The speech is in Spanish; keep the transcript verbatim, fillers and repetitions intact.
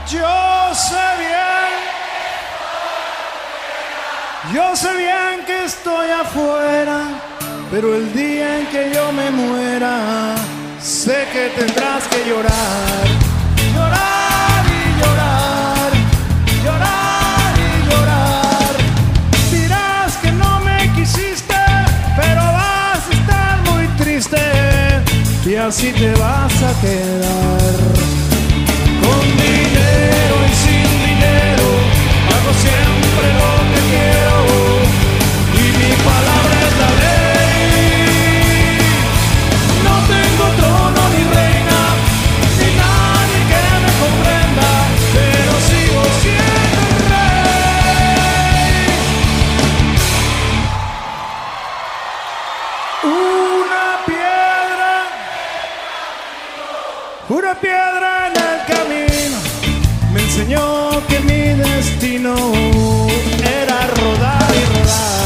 Yo sé bien, yo sé bien que estoy afuera, pero el día en que yo me muera, sé que tendrás que llorar, llorar y llorar, llorar y llorar. Dirás que no me quisiste, pero vas a estar muy triste y así te vas a quedar. Con dinero y sin dinero, hago siempre lo que quiero y mi palabra es la ley. No tengo trono ni reina, ni nadie que me comprenda, pero sigo siendo rey. Una piedra, una piedra en el camino me enseñó que mi destino era rodar y rodar.